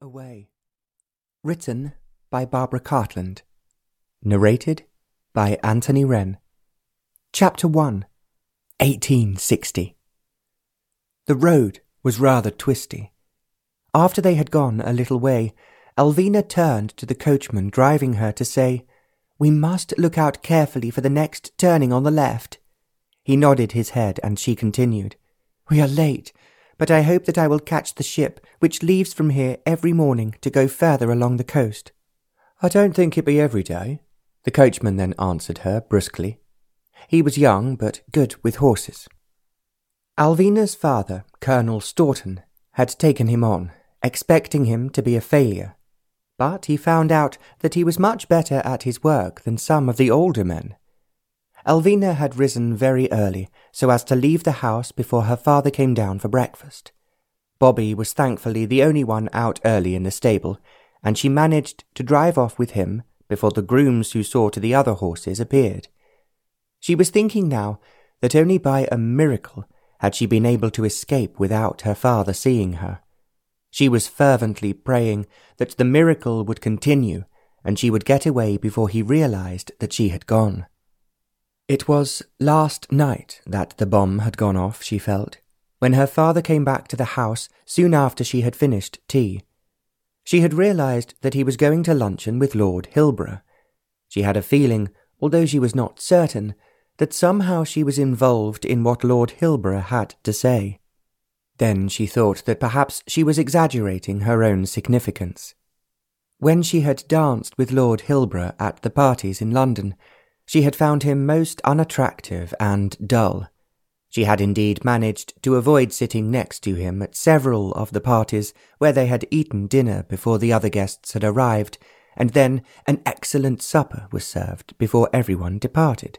Away. Written by Barbara Cartland. Narrated by Anthony Wren. Chapter 1. 1860. The road was rather twisty. After they had gone a little way, Alvina turned to the coachman driving her to say, "We must look out carefully for the next turning on the left." He nodded his head, and she continued, "We are late, but I hope that I will catch the ship which leaves from here every morning to go further along the coast." "I don't think it be every day," the coachman then answered her brusquely. He was young, but good with horses. Alvina's father, Colonel Staunton, had taken him on, expecting him to be a failure, but he found out that he was much better at his work than some of the older men. Alvina had risen very early, so as to leave the house before her father came down for breakfast. Bobby was thankfully the only one out early in the stable, and she managed to drive off with him before the grooms who saw to the other horses appeared. She was thinking now that only by a miracle had she been able to escape without her father seeing her. She was fervently praying that the miracle would continue, and she would get away before he realized that she had gone. It was last night that the bomb had gone off, she felt, when her father came back to the house soon after she had finished tea. She had realized that he was going to luncheon with Lord Hilborough. She had a feeling, although she was not certain, that somehow she was involved in what Lord Hilborough had to say. Then she thought that perhaps she was exaggerating her own significance. When she had danced with Lord Hilborough at the parties in London, she had found him most unattractive and dull. She had indeed managed to avoid sitting next to him at several of the parties where they had eaten dinner before the other guests had arrived, and then an excellent supper was served before everyone departed.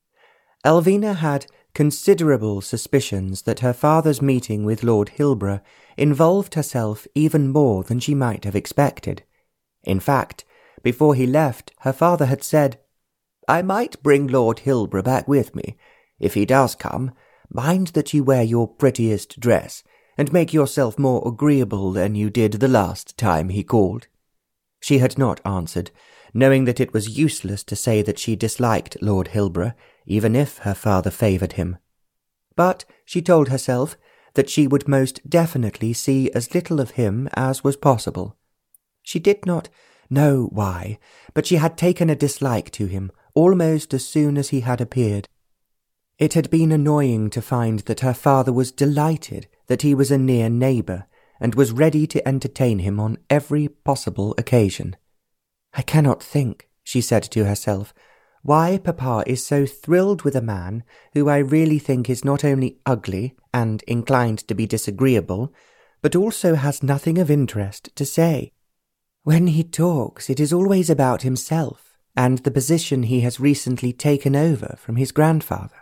Alvina had considerable suspicions that her father's meeting with Lord Hilborough involved herself even more than she might have expected. In fact, before he left, her father had said, "I might bring Lord Hilborough back with me. If he does come, mind that you wear your prettiest dress, and make yourself more agreeable than you did the last time he called." She had not answered, knowing that it was useless to say that she disliked Lord Hilborough, even if her father favoured him. But she told herself that she would most definitely see as little of him as was possible. She did not know why, but she had taken a dislike to him almost as soon as he had appeared. It had been annoying to find that her father was delighted that he was a near neighbour, and was ready to entertain him on every possible occasion. "I cannot think," she said to herself, "why Papa is so thrilled with a man who I really think is not only ugly and inclined to be disagreeable, but also has nothing of interest to say. When he talks, it is always about himself and the position he has recently taken over from his grandfather."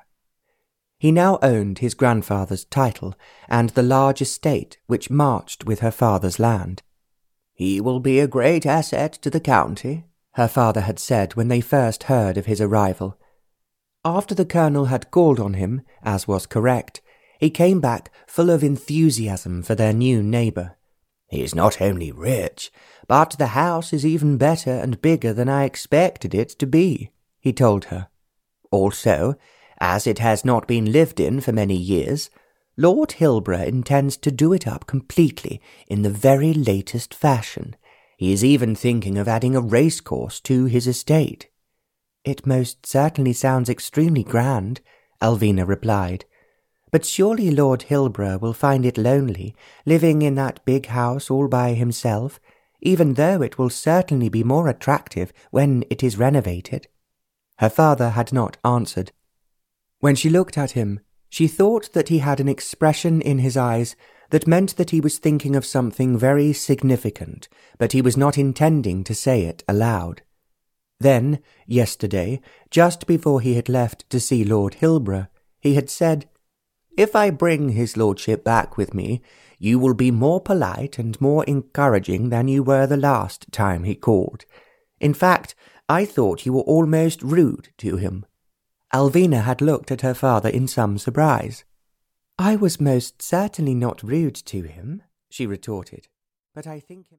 He now owned his grandfather's title and the large estate which marched with her father's land. "He will be a great asset to the county," her father had said when they first heard of his arrival. After the colonel had called on him, as was correct, he came back full of enthusiasm for their new neighbour. "He is not only rich, but the house is even better and bigger than I expected it to be," he told her. "Also, as it has not been lived in for many years, Lord Hilborough intends to do it up completely in the very latest fashion. He is even thinking of adding a racecourse to his estate." "It most certainly sounds extremely grand," Alvina replied. "But surely Lord Hilborough will find it lonely, living in that big house all by himself, even though it will certainly be more attractive when it is renovated." Her father had not answered. When she looked at him, she thought that he had an expression in his eyes that meant that he was thinking of something very significant, but he was not intending to say it aloud. Then, yesterday, just before he had left to see Lord Hilborough, he had said, "If I bring his lordship back with me, you will be more polite and more encouraging than you were the last time he called. In fact, I thought you were almost rude to him." Alvina had looked at her father in some surprise. "I was most certainly not rude to him," she retorted, "but I think him..."